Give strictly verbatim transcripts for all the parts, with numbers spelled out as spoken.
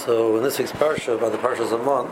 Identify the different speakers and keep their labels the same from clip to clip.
Speaker 1: So in this week's parsha, by the Parsha Zaman,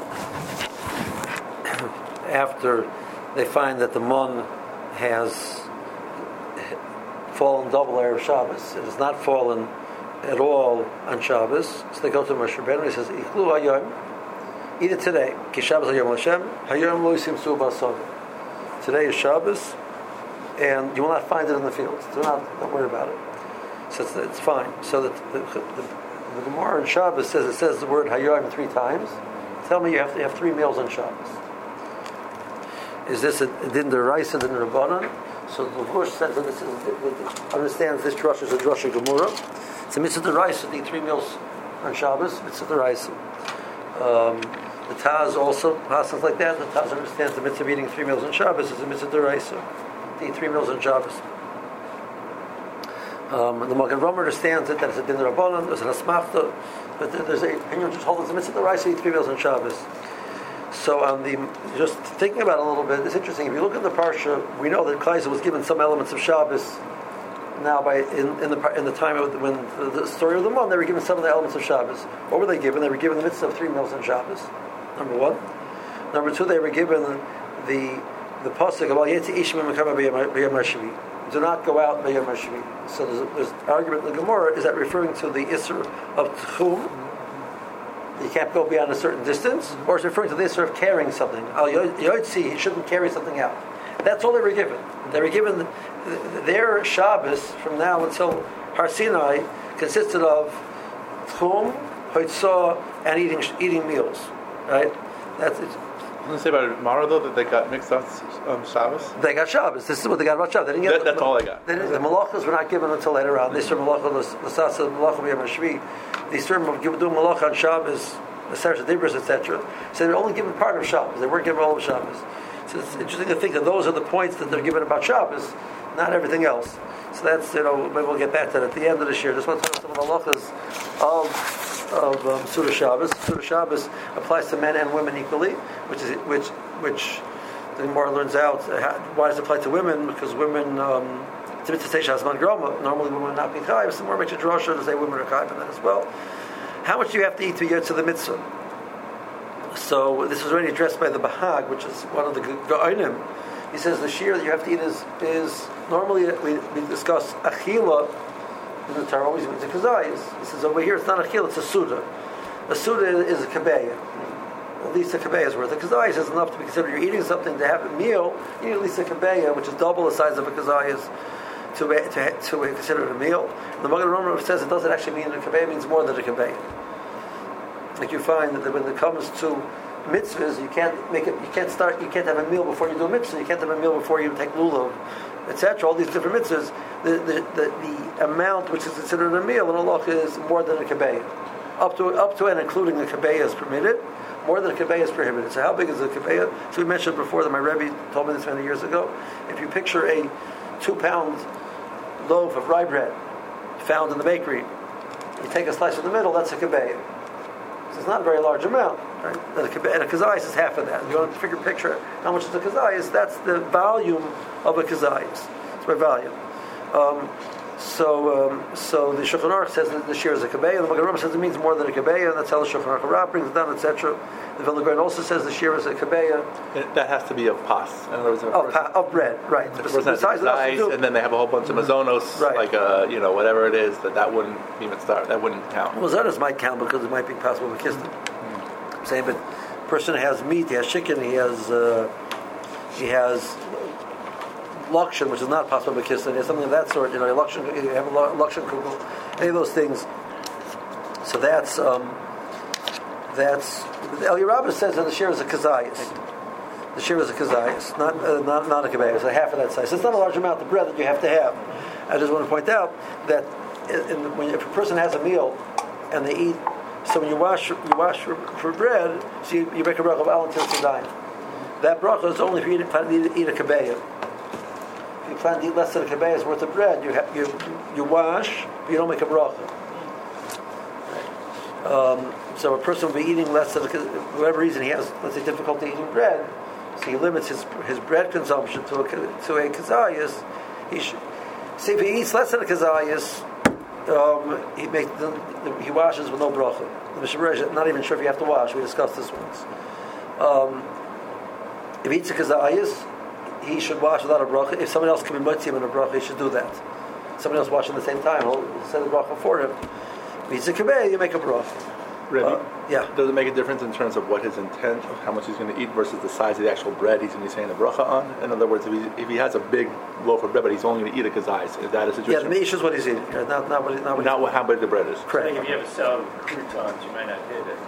Speaker 1: after they find that the Mon has fallen double Erev Shabbos, it has not fallen at all on Shabbos, so they go to Moshe Rabbeinu and he says, Ichlu hayom, eat it today, ki Shabbos hayom Hashem, hayom lo yisimsu b'asov. Today is Shabbos, and you will not find it in the fields. Do not, don't worry about it. So it's, it's fine. So the, the, the, the Gemara in Shabbos says, it says the word hayom three times. Tell me you have to have three meals on Shabbos. Is this a din d'oraisa, din d'rabbanan? So the Levush says that this is, understands this drush is a drush of Gemara. It's a mitzvah d'oraisa to eat three meals on Shabbos. Mitzvah d'oraisa. Um, the Taz also passes like that. The Taz understands the mitzvah of eating three meals on Shabbos is a mitzvah d'oraisa. To eat three meals on Shabbos. Um, the Magen Avraham understands it that it's a din d'rabbanan, there's an asmachta, but there's a opinion just hold it's a mitzvah d'oraisa, eat three meals on Shabbos. So on the just thinking about it a little bit, it's interesting. If you look at the parsha, we know that Klai was given some elements of Shabbos. Now, by in, in the in the time of when the, the story of the month, they were given some of the elements of Shabbos. What were they given? They were given the mitzvah of three meals on Shabbos. Number one. Number two, they were given the the pasuk about Yetzi Ishma Mekama B'Yom HaShvi. Do not go out B'Yom HaShvi. So there's, there's an argument in the Gemara, is that referring to the Isser of Tchum? You can't go beyond a certain distance, or it's referring to the Isser of carrying something. Al Yotzi, he shouldn't carry something out. That's all they were given. They were given their Shabbos from now until Har Sinai consisted of Tchum, Hoitzah, and eating eating meals. Right? That's it.
Speaker 2: Didn't say about Mara though that they got mixed up um, Shabbos?
Speaker 1: They got Shabbos. This is what they got about Shabbos. They didn't get
Speaker 2: that, that's
Speaker 1: the,
Speaker 2: all they got.
Speaker 1: They the malachas were not given until later on. They serve malacha l'sasa malacha b'yom hashvi. They serve doing malacha on Shabbos, the Sefer Dibros, et cetera. So they were only given part of Shabbos. They weren't given all of Shabbos. So it's interesting to think that those are the points that they're given about Shabbos, not everything else. So that's, you know, maybe we'll get back to that at the end of this year. Just want to talk about some of the malachas of of um, Suda Shabbos. Suda Shabbos applies to men and women equally, which is which which the Gemara learns out. How, why does it apply to women? Because women, um, it's a mitzvah say shasman groma. Normally, women would not be chayiv. Some more makes a drasha to say women are chayiv in that as well. How much do you have to eat to get to the mitzvah? So this was already addressed by the Bahag, which is one of the Gaonim. He says the shear that you have to eat is is normally we, we discuss achila. In the Torah always means a kazayis. He says over here it's not a chil, it's a suda. A suda is a kabeya. At least a kabeya is worth. A kazayis is enough to be considered. You're eating something to have a meal. You need at least a kabeya, which is double the size of a kazayis, to to to be considered a meal. And the Magen Avraham says it doesn't actually mean a kabeya means more than a kabeya. Like you find that when it comes to mitzvahs, you can't make it. You can't start. You can't have a meal before you do a mitzvah. You can't have a meal before you take lulav, et cetera. All these different mitzvahs. The the, the the amount which is considered a meal in Allah is more than a kabeya. Up to up to and including a kabeya is permitted. More than a kabeya is prohibited. So how big is a kabeya? So we mentioned before that my Rebbe told me this many years ago. If you picture a two-pound loaf of rye bread found in the bakery, you take a slice in the middle. That's a kabeya. So it's not a very large amount. Right? And a kazayis is half of that. If you want to figure picture how much is a kazayis, that's the volume of a kazayis. It's by volume. Um, so, um, so the Shulchan Aruch says that the shear is a kabeya. The Magen Avraham says it means more than a kabeya. That's how the Shulchan Aruch brings it down, et cetera. The Vilna Gaon also says the shear is a kabeya.
Speaker 2: That has to be of pas. In other words,
Speaker 1: of, pa- of bread, right?
Speaker 2: Besides nice, and then they have a whole bunch of mazonos, right. like a, you know, whatever it is, that that wouldn't even start. That wouldn't count.
Speaker 1: Mazonos might count because it might be possible to kiss them. Mm-hmm. I'm saying, but person has meat, he has chicken, he has uh, he has. Lakshan, which is not possible to kiss, and something of that sort. You know, lakshan, you have a lakshan kugel, any of those things. So that's um, that's El Yerabah says that the share is a kazayis. The share is a kazayis, not uh, not not a kabeya. It's a half of that size. So it's not a large amount of bread that you have to have. I just want to point out that in, in, when if a person has a meal and they eat, so when you wash you wash for, for bread, so you, you make a bracha of al until it's dying. That bracha is only if you eat, eat a kabeya. If you plan to eat less than a kabeya's worth of bread, you have, you you wash, but you don't make a bracha. Right. Um, so a person will be eating less than, a, for whatever reason he has, let's say, difficulty eating bread, so he limits his his bread consumption to a to a kazayas. He should see if he eats less than a kazayas, um, he makes the, the, he washes with no bracha. The Mishnah Berurah is not even sure if you have to wash. We discussed this once. Um, if he eats a kazayas, he should wash without a bracha. If someone else can be mitzvah in a bracha, he should do that. Someone else washing at the same time, he'll send the bracha for him. If he eats a kibeh, you make a bracha.
Speaker 2: Really?
Speaker 1: Uh, yeah.
Speaker 2: Does it make a difference in terms of what his intent of how much he's going to eat versus the size of the actual bread he's going to be saying the bracha on? In other words, if he, if he has a big loaf of bread, but he's only going to eat a kazayis, is that a situation?
Speaker 1: Yeah, the meat is what he's eating, not not what he, not, what
Speaker 2: not how big the bread is.
Speaker 1: Correct.
Speaker 3: I think if you have a salad with croutons, you might not hit it.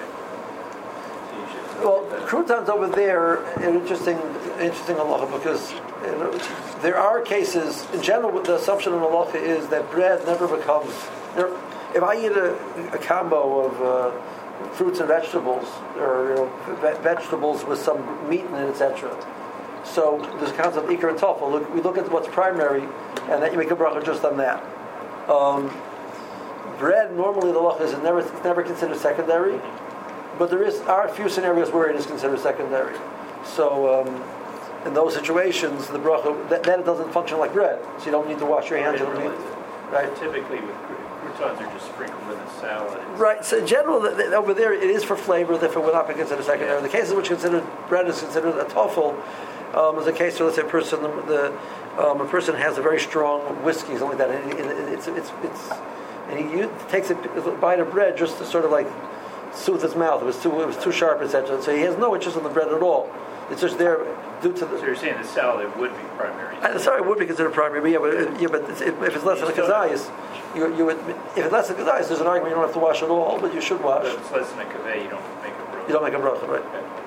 Speaker 1: Well, croutons over there, an interesting, interesting halacha, because you know, there are cases, in general, the assumption in halacha is that bread never becomes. There, if I eat a, a combo of uh, fruits and vegetables, or you know, ve- vegetables with some meat in it, et cetera. So there's a concept of ikar and tofel. Look, we look at what's primary, and then you make a bracha just on that. Um, bread, normally the halacha is never, it's never considered secondary. But there is are a few scenarios where it is considered secondary. So um, in those situations, the bracha that, then it doesn't function like bread. So you don't need to wash your hands. You don't need, right?
Speaker 3: Typically, with croutons are just sprinkled in a salad.
Speaker 1: Right. So in general, the, the, over there, it is for flavor. Therefore, would not be considered secondary. Yeah. The cases in which considered bread is considered a tofel um, is a case where, let's say, a person the um, a person has a very strong whiskey, something like that. And it, it, it's it's it's and he u- takes a, a bite of bread just to sort of like soothe his mouth. It was too, it was too sharp, et cetera. So he has no interest in the bread at all. It's just there due to the.
Speaker 3: So you're saying the salad would be primary?
Speaker 1: I, sorry, it would be considered primary, but yeah, but, yeah, but it's, if it's less than a kazayas, you, you would. If it's less than a kazayas, there's an argument you don't have to wash at all, but you should wash.
Speaker 3: But if it's less than a kaveh, you don't make a bracha.
Speaker 1: You don't make a bracha, right?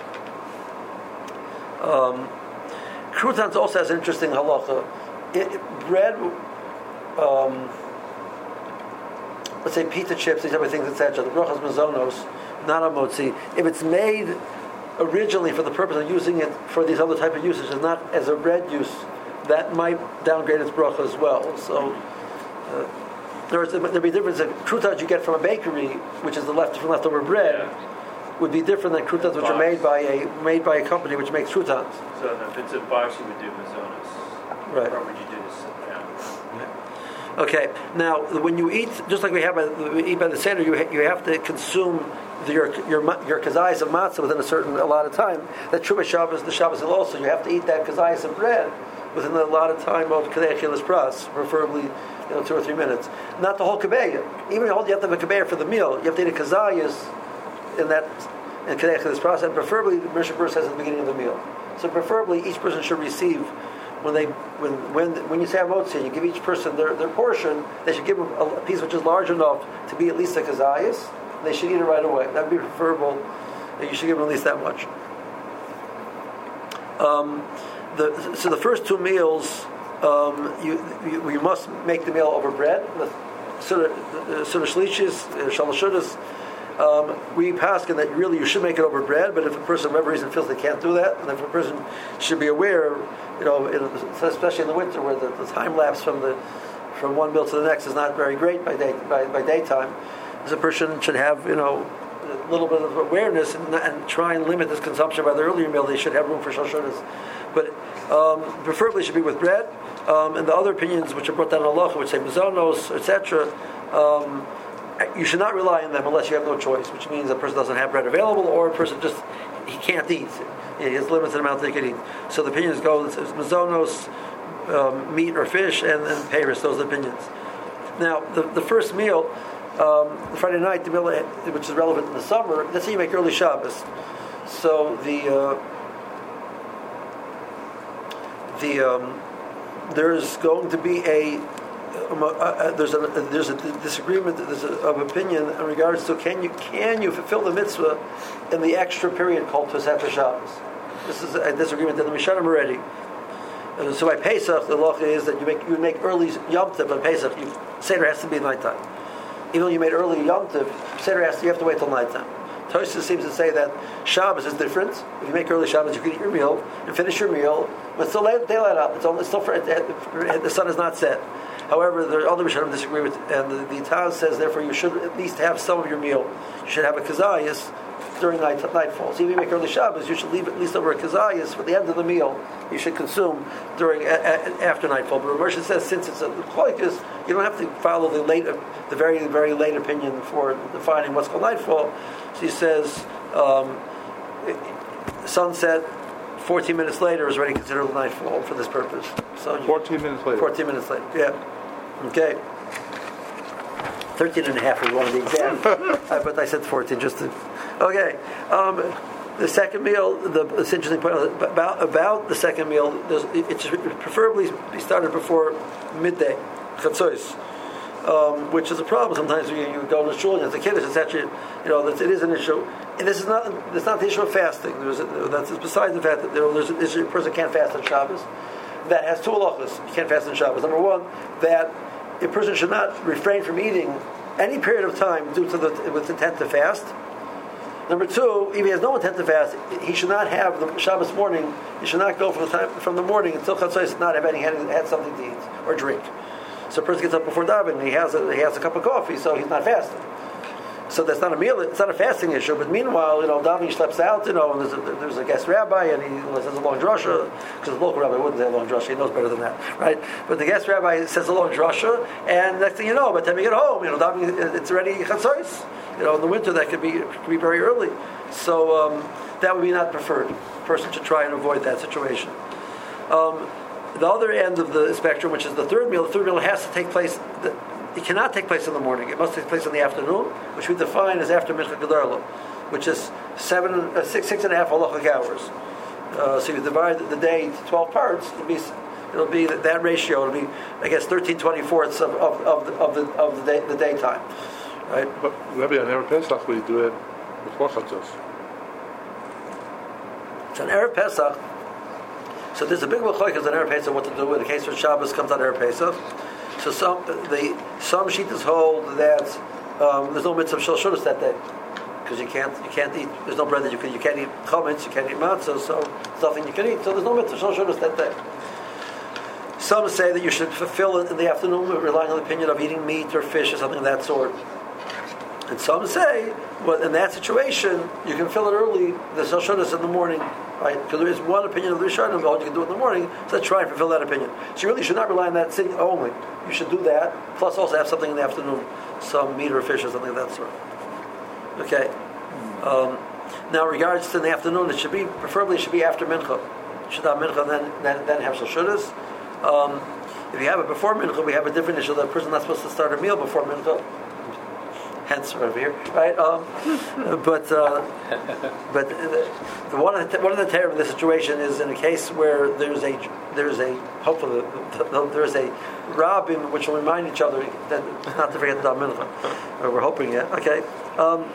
Speaker 1: Okay. Um, croutons also has an interesting halacha. It, it, bread. Um, let's say pita chips, these type of things, et cetera. The brachas mazonos, not a motzi. If it's made originally for the purpose of using it for these other type of uses, and not as a bread use, that might downgrade its bracha as well. So uh, there's there'd be a difference. In croutons you get from a bakery, which is the left from leftover bread, yeah. would be different than croutons which box. are made by a made by a company which makes croutons.
Speaker 3: So if it's a box, you would do mazonos.
Speaker 1: Right.
Speaker 3: Or would you do this?
Speaker 1: Okay. Now, when you eat, just like we have, by, we eat by the Seder, you ha- you have to consume the, your your your kazayas of matzah within a certain a lot of time. That Truma Shabbos, the Shabbos also, you have to eat that kazayas of bread within a lot of time of Kedei Achilas Pras, preferably you know two or three minutes. Not the whole kabeya. Even you have to have a kabeya for the meal. You have to eat a kazayas in that in Kedei Achilas Pras, and preferably the Mishnah Berurah says at the beginning of the meal. So preferably each person should receive. When they when when when you say amotzi, you give each person their, their portion. They should give them a piece which is large enough to be at least a kazayas. They should eat it right away. That would be preferable. You should give them at least that much. Um, the, so the first two meals, um, you, you you must make the meal over bread. The sort of shlishis, shalashudas. Um, we paskin that really you should make it over bread, but if a person for whatever reason feels they can't do that, then if a person should be aware, you know, in, especially in the winter where the, the time lapse from the from one meal to the next is not very great by day by, by daytime, as a person should have you know a little bit of awareness and, and try and limit this consumption by the earlier meal. They should have room for shalshudas, but um, preferably should be with bread. Um, and the other opinions which are brought down in halacha, which say mazonos, et cetera. Um, You should not rely on them unless you have no choice, which means a person doesn't have bread available, or a person just he can't eat. He has limited amount that he can eat. So the opinions go: it's mazonos, um, meat or fish, and then peiros. Those are the opinions. Now, the, the first meal, um, Friday night, the meal which is relevant in the summer. Let's say you make early Shabbos. So the uh, the um, there's going to be a Um, uh, uh, there's a there's a disagreement, there's a, of opinion in regards to can you can you fulfill the mitzvah in the extra period called Tosefes Shabbos. This is a disagreement that the Mishanim already. And so by Pesach, the law is that you make you make early Yom Tov on Pesach. You, Seder has to be nighttime. Even though you made early Yom Tov, Seder has to, you have to wait till nighttime. Tosfos seems to say that Shabbos is different. If you make early Shabbos, you can eat your meal and finish your meal, but still daylight out. It's, only, it's still for, the sun is not set. However, the other Rishonim disagree with, and the, the Taz says, therefore, you should at least have some of your meal. You should have a kazayas during night, nightfall. So if you make early Shabbos, you should leave at least over a kazayas for the end of the meal. You should consume during a, a, after nightfall. But Rav Moshe says since it's a chloikus, you don't have to follow the late, the very very late opinion for defining what's called nightfall. So he says um, sunset. fourteen minutes later is already considered nightfall for this purpose. So
Speaker 2: fourteen minutes later.
Speaker 1: fourteen minutes later, yeah. Okay. thirteen and a half was one of the exams. uh, but I said fourteen just to... Okay. Um, the second meal, the, this interesting point about, about the second meal, it should preferably be started before midday, chatzos, um, which is a problem sometimes when you, you go to shul and as a kid, it's actually, you know, it is an issue. And this is not it's not the issue of fasting. There's a, that's besides the fact that there, there's an issue, a person can't fast on Shabbos. That has two halachas. You can't fast on Shabbos. Number one, that a person should not refrain from eating any period of time due to the with intent to fast. Number two, if he has no intent to fast, he should not have the Shabbos morning. He should not go from the time from the morning until chatzos not have any had, had something to eat or drink. So a person gets up before davening, and he has a, he has a cup of coffee, so he's not fasting. So that's not a meal. It's not a fasting issue. But meanwhile, you know, davening sleeps out. You know, and there's a, there's a guest rabbi, and he says a long drasha because the local rabbi wouldn't say a long drasha. He knows better than that, right? But the guest rabbi says a long drasha, and next thing you know, by the time you get home, you know, davening it's already chatzos. You know, in the winter that could be could be very early. So um, that would be not preferred. A person should try and avoid that situation. Um, the other end of the spectrum, which is the third meal, the third meal has to take place. The, It cannot take place in the morning. It must take place in the afternoon, which we define as after Mincha Gedarla, which is seven, uh, six, six and a half halachic hours. Uh, so you divide the day into twelve parts. It'll be, it'll be that, that ratio. It'll be, I guess, thirteen twenty-fourths of of of the of the, of the day the daytime, right?
Speaker 2: But Rabbi, on Erev Pesach we do it before chatzos.
Speaker 1: So on Erev Pesach, so there's a big machlokes on Erev Pesach what to do in the case when Shabbos comes on Erev Pesach. So some the some shittas hold that um, there's no mitzvah of shel shudas that day because you can't you can't eat. There's no bread that you can you can't eat chametz, you can't eat matzah, so there's nothing you can eat. So there's no mitzvah of shel shudas that day. Some say that you should fulfill it in the afternoon, relying on the opinion of eating meat or fish or something of that sort. And some say, well, in that situation, you can fill it early. The shel shudas in the morning. Right? Because there is one opinion of the Rishonim, all you can do it in the morning, so let's try and fulfill that opinion. So you really should not rely on that thing only. You should do that, plus also have something in the afternoon, some meat or fish or something of that sort. Okay. Um, now, in regards to the afternoon, it should be, preferably it should be after Mincha. You should have Mincha, then, then, then have Shel Shudas. Um, if you have it before Mincha, we have a different issue. The person's not supposed to start a meal before Mincha. Hence, over here, right? Um, but uh, but the, the one of the one of the terror of the situation is in a case where there's a there's a hopefully there's a rabbin which will remind each other that not to forget the mincha. We're hoping it. Okay. Um,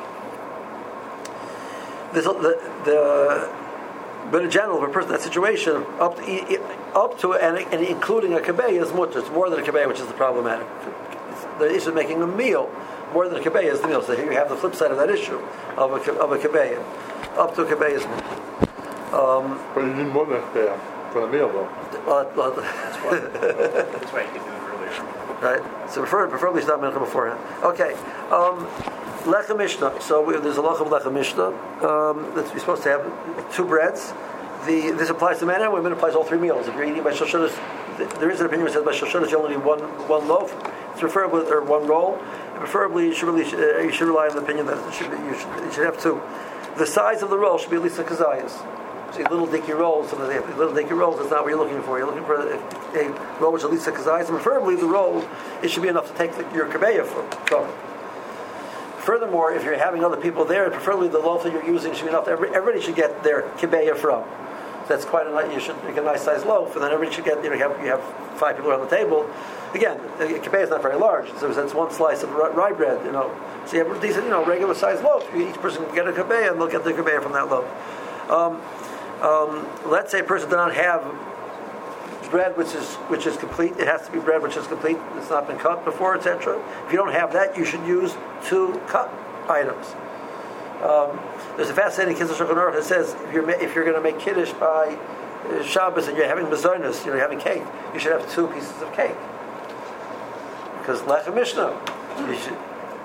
Speaker 1: this, the the but in general, if a person in that situation up to up to and, and including a kibbeh is much. It's more than a kibbeh, which is the problematic. The issue of making a meal. More than a kibbeh is the meal. So here you have the flip side of that issue of a of a kibbeh. Up to a kibbeh is um,
Speaker 2: but you need more than a kibbeh for the meal, though.
Speaker 1: Well, well,
Speaker 3: That's why, that's why you can do it earlier.
Speaker 1: Right. So prefer, preferably start mincha beforehand. Okay. Um, Lechem Mishnah. So we, there's a lach of Lechem Mishnah. Um, that we're supposed to have two breads. The this applies to men and women. It applies to all three meals. If you're eating by Shel Shudas, there is an opinion that says by Shel Shudas you only need one one loaf. It's preferably or one roll. Preferably, you should, really, uh, you should rely on the opinion that it should be, you, should, you should have two. The size of the roll should be at least a kazayas. See, little dicky rolls, some of the little dicky rolls is not what you're looking for. You're looking for a, a roll which is at least a kazayas. And preferably, the roll, it should be enough to take the, your kabeya from. Furthermore, if you're having other people there, preferably the loaf that you're using should be enough. To, every, everybody should get their kabeya from. That's quite a nice. You should make a nice sized loaf, and then everybody should get. You know, you have, you have five people around the table. Again, a kibbeh is not very large, so that's one slice of rye bread. You know, so you have a decent, you know, regular sized loaf. Each person can get a kibbeh, and they'll get the kibbeh from that loaf. Um, um, let's say a person does not have bread which is which is complete. It has to be bread which is complete. It's not been cut before, et cetera. If you don't have that, you should use two cut items. Um, there's a fascinating Kitzur Shulchan Aruch that says if you're if you're going to make kiddush by uh, Shabbos and you're having mazonos, you know, you're having cake, you should have two pieces of cake. Because Lechem Mishnah, you should,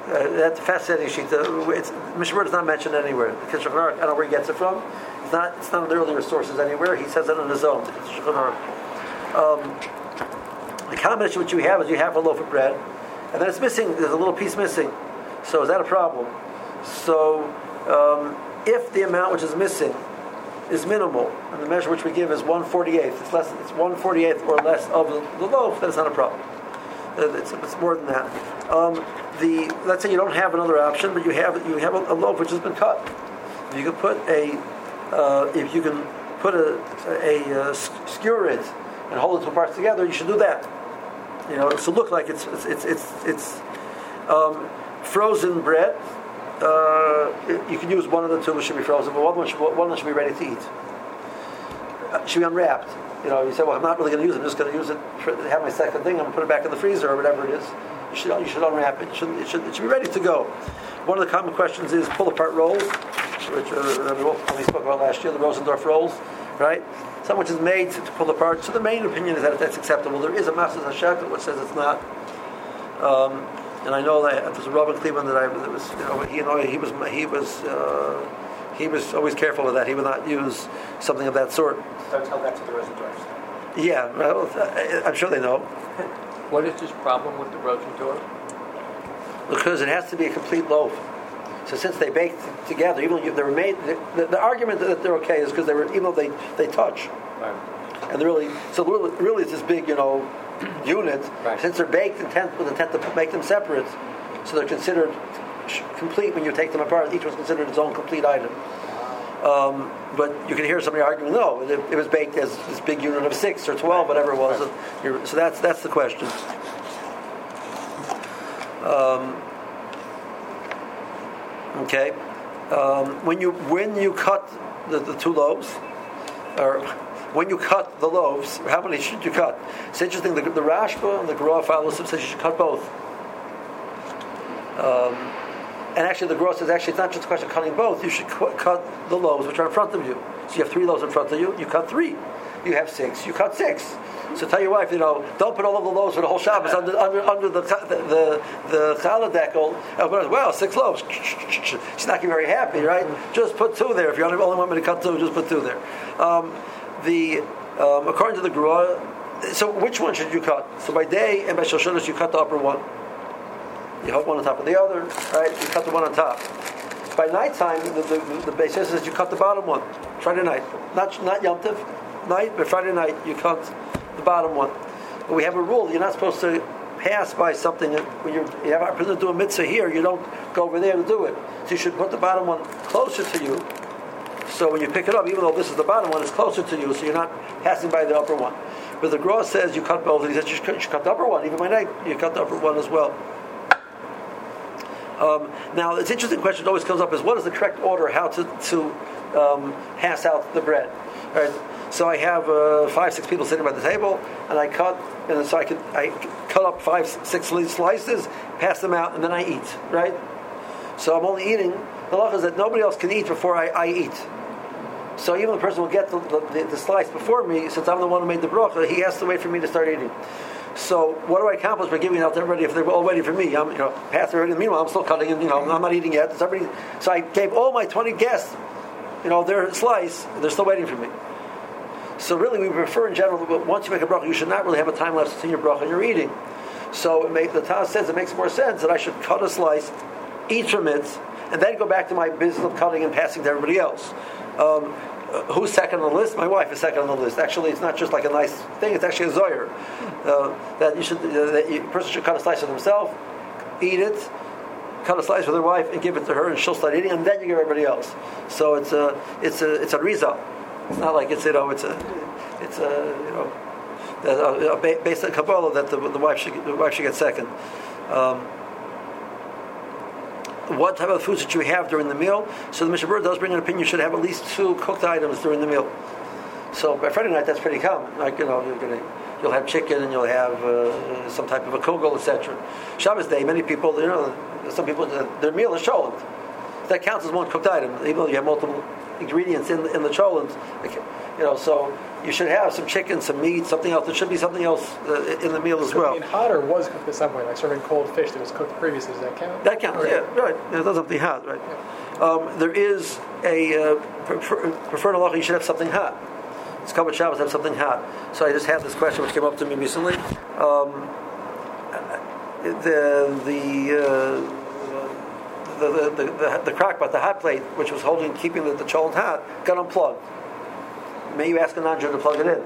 Speaker 1: Uh, that's a fascinating sheet. Uh, it's, Mishnah Berurah does not mention it anywhere. The Shulchan Aruch, I don't know where he gets it from. It's not. It's not in the earlier sources anywhere. He says it on his own. The Shulchan Aruch. Um, the combination which you have is you have a loaf of bread, and then it's missing. There's a little piece missing. So is that a problem? So um, if the amount which is missing is minimal, and the measure which we give is one forty-eighth, it's less. It's one forty-eighth or less of the, the loaf. Then it's not a problem. It's, it's more than that. Um, the let's say you don't have another option, but you have you have a, a loaf which has been cut. You can put a uh, if you can put a a, a skewer it and hold the two parts together. You should do that. You know, to look like it's it's it's it's, it's um, frozen bread. Uh, you can use one of the two which should be frozen, but one one should, one one should be ready to eat. Uh, should be unwrapped. You know, you say, well, I'm not really going to use it. I'm just going to use it for have my second thing. I'm going to put it back in the freezer or whatever it is. You should you should unwrap it. It should, it should, it should be ready to go. One of the common questions is pull apart rolls, which uh, we spoke about last year, the Rosendorf rolls, right? Something which is made to, to pull apart. So the main opinion is that that's acceptable. There is a Masas HaShekel which says it's not. Um, and I know that there's a Rav in Cleveland that I that was, you know, he, you know, he was he was uh, he was always careful of that. He would not use something of that sort.
Speaker 3: Don't tell that to the Rosendorfs.
Speaker 1: Yeah, well, I'm sure they know.
Speaker 4: What is this problem with the Rosendorf?
Speaker 1: Because it has to be a complete loaf. So since they baked together, even though they were made, the, the argument that they're okay is because they were, even though they, they touch,
Speaker 4: Right.
Speaker 1: and they're really, so really, really it's this big, you know, unit.
Speaker 4: Right.
Speaker 1: Since they're baked intent with intent to make them separate, so they're considered complete when you take them apart. Each one's considered its own complete item. Um, but you can hear somebody arguing, no, it, it was baked as this big unit of six or twelve, whatever it was. Right. So that's that's the question. Um, okay, um, when you when you cut the, the two loaves, or when you cut the loaves, how many should you cut? It's interesting. The, the Rashba and the Gerah follows says you should cut both. Um, And actually, the Gerah says actually it's not just a question of cutting both. You should cu- cut the loaves which are in front of you. So you have three loaves in front of you. You cut three. You have six. You cut six. So tell your wife, you know, don't put all of the loaves for the whole Shabbos under under, under the the the challah decal. Well, six loaves. She's not getting very happy, right? Just put two there. If you only want me to cut two, just put two there. Um, the um, according to the Gerah, so which one should you cut? So by day and by Shoshonos, you cut the upper one. You hold one on top of the other, right? You cut the one on top. By nighttime, the the, the base says you cut the bottom one. Friday night, not not Yom Tov night, but Friday night you cut the bottom one. But we have a rule: you're not supposed to pass by something when you're, you have a opportunity to do a mitzvah here. You don't go over there to do it. So you should put the bottom one closer to you. So when you pick it up, even though this is the bottom one, it's closer to you, so you're not passing by the upper one. But the Gerah says you cut both. He says you should, you should cut the upper one. Even by night, you cut the upper one as well. Um, now, it's an interesting question that always comes up is what is the correct order how to, to um, pass out the bread? All right. So I have uh, five, six people sitting by the table, and I cut, and so I can I cut up five, six slices, pass them out, and then I eat. Right. So I'm only eating. The law is that nobody else can eat before I, I eat. So even the person will get the, the, the slice before me, since I'm the one who made the bracha, he has to wait for me to start eating. So what do I accomplish by giving it out to everybody if they're all waiting for me? I'm, you know, past already. Meanwhile, I'm still cutting, and you know, I'm not eating yet. It's everybody, so I gave all my twenty guests, you know, their slice. They're still waiting for me. So really, we prefer in general. But once you make a bracha, you should not really have a time lapse between your bracha and your eating. So it make, the Taz says it makes more sense that I should cut a slice, eat from it, and then go back to my business of cutting and passing to everybody else. Um, Uh, who's second on the list? My wife is second on the list. Actually, it's not just like a nice thing. It's actually a zoyer uh, that you should. Uh, that you, a person should cut a slice of himself, eat it, cut a slice with her wife, and give it to her, and she'll start eating, and then you give everybody else. So it's a it's a it's a rizal. It's not like it's you know it's a it's a you know uh, based on Kabbalah that the, the wife should the wife should get second. Um, What type of food should you have during the meal? So the Mishnah Berurah does bring an opinion you should have at least two cooked items during the meal. So by Friday night, that's pretty common. Like you know, you're gonna, you'll have chicken and you'll have uh, some type of a kugel, et cetera. Shabbos day, many people, you know, some people, uh, their meal is sholent. That counts as one cooked item, even though you have multiple ingredients in in the cholent. You know, so you should have some chicken, some meat, something else. There should be something else uh, in the meal as well.
Speaker 5: I mean, hot or was cooked at some point, like serving cold fish that was cooked previously. Does that count?
Speaker 1: That counts. Yeah, right. Yeah, it does something hot, right? Um, there is a uh, prefer, preferred halacha. You should have something hot. It's covered Shabbos have something hot. So I just had this question which came up to me recently. Um, the the, uh, the the the the the crock pot, the hot plate, which was holding, keeping the, the cholent hot, got unplugged. May you ask a non-Jew to plug it in?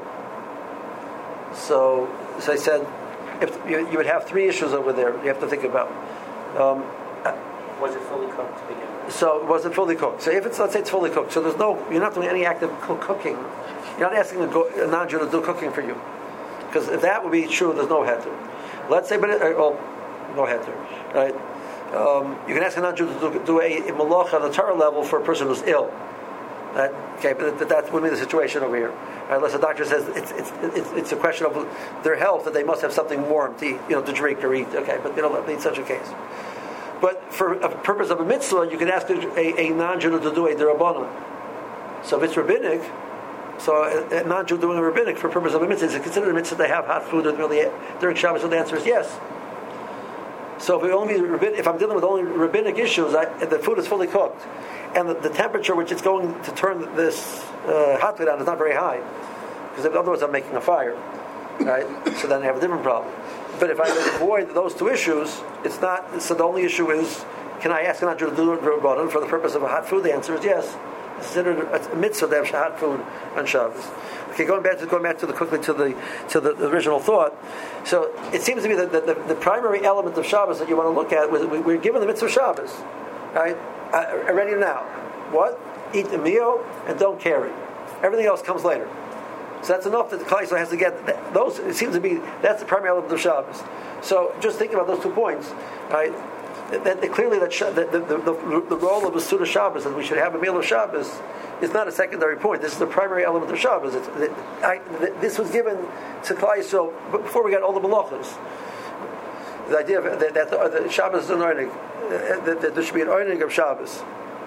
Speaker 1: So, so I said, if you, you would have three issues over there. You have to think about. Um,
Speaker 3: Was it fully cooked to begin with?
Speaker 1: So was it fully cooked? So if it's, let's say it's fully cooked, so there's no, you're not doing any active co- cooking. You're not asking a, go, a non-Jew to do cooking for you, because if that would be true, there's no heter. Let's say, but it, well, no heter, right? Um, you can ask a non-Jew to do, do a, a malach on the Torah level for a person who's ill. Right? Okay, but that, that wouldn't be the situation over here. Right? Unless the doctor says it's, it's it's it's a question of their health, that they must have something warm to eat, you know, to drink or eat. Okay, but they don't need such a case. But for a purpose of a mitzvah, you can ask a, a, a non-Jew to do a derabbanan. So if it's rabbinic, so a, a non-Jew doing a rabbinic for purpose of a mitzvah, is it considered a mitzvah to have hot food during Shabbos? So the answer is yes. So if it only rabbinic, if I'm dealing with only rabbinic issues, I, the food is fully cooked, and the, the temperature which it's going to turn this uh, hot plate on is not very high, because otherwise I'm making a fire, right? So then I have a different problem. But if I avoid those two issues, it's not. So the only issue is, can I ask not to do it for the purpose of a hot food? The answer is yes. It's considered a mitzvah to have hot food on Shabbos. Okay, going back to going back to the quickly to the to the, the original thought. So it seems to me that the, the, the primary element of Shabbos that you want to look at was we, we're given the mitzvah of Shabbos, right? Uh, already now, what? Eat the meal and don't carry. Everything else comes later. So that's enough that the Klal Yisrael has to get those. It seems to be that's the primary element of Shabbos. So just think about those two points, right? That, that clearly that the, the, the, the role of the Suda Shabbos, that we should have a meal of Shabbos, is not a secondary point. This is the primary element of Shabbos. It's, it, I, this was given to Klal Yisrael before we got all the malachos. The idea of, that, that the, the Shabbos is an oinig, that, that there should be an oinig of Shabbos.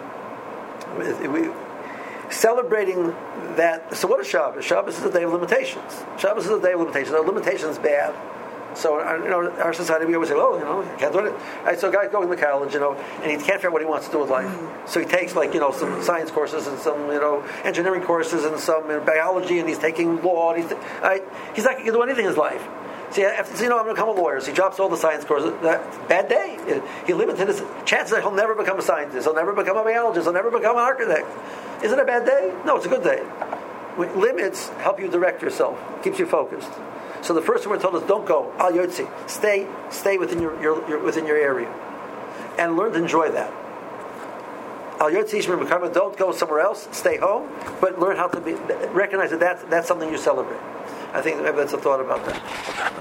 Speaker 1: We, celebrating that. So what is Shabbos? Shabbos is a day of limitations. Shabbos is a day of limitations. Our limitations bad. So you know, our society, we always say, "Oh, you know, can't do it." Right, so a guy going to college, you know, and he can't figure out what he wants to do with life. So he takes like you know some science courses and some you know engineering courses and some you know, biology, and he's taking law. And he's right, he's not going to do anything in his life. See, after, so, you know, I'm going to become a lawyer. So he drops all the science courses. That, bad day. He limited his chances that he'll never become a scientist. He'll never become a biologist. He'll never become an architect. Is it a bad day? No, it's a good day. Limits help you direct yourself. Keeps you focused. So the first thing we're told is don't go. Al yotzi. Stay, stay within your, your, your within your area, and learn to enjoy that. Al yotzi shmir b'karma. Don't go somewhere else. Stay home, but learn how to be. Recognize that that's, that's something you celebrate. I think maybe that's a thought about that.